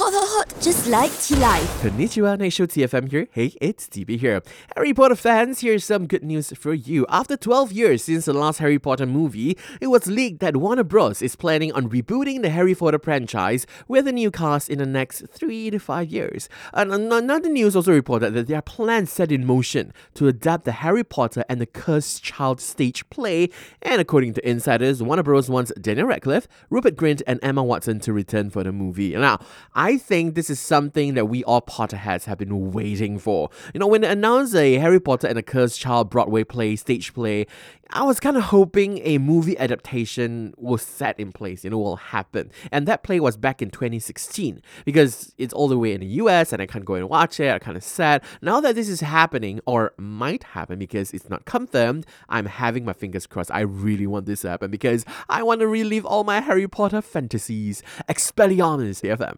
Hot, hot, hot, just like tea life. Konnichiwa, Night Show TFM here. Hey, it's TB here. Harry Potter fans, here's some good news for you. After 12 years since the last Harry Potter movie, it was leaked that Warner Bros. Is planning on rebooting the Harry Potter franchise with a new cast in the next 3 to 5 years. And another news also reported that there are plans set in motion to adapt the Harry Potter and the Cursed Child stage play. And according to insiders, Warner Bros. Wants Daniel Radcliffe, Rupert Grint, and Emma Watson to return for the movie. Now, I think this is something that we all Potterheads have been waiting for. You know, when they announced a Harry Potter and the Cursed Child Broadway stage play, I was kind of hoping a movie adaptation was set in place, will happen. And that play was back in 2016, because it's all the way in the US and I can't go and watch it. I'm kind of sad. Now that this is happening, or might happen because it's not confirmed, I'm having my fingers crossed. I really want this to happen because I want to relive all my Harry Potter fantasies. Expelliarmus, FM.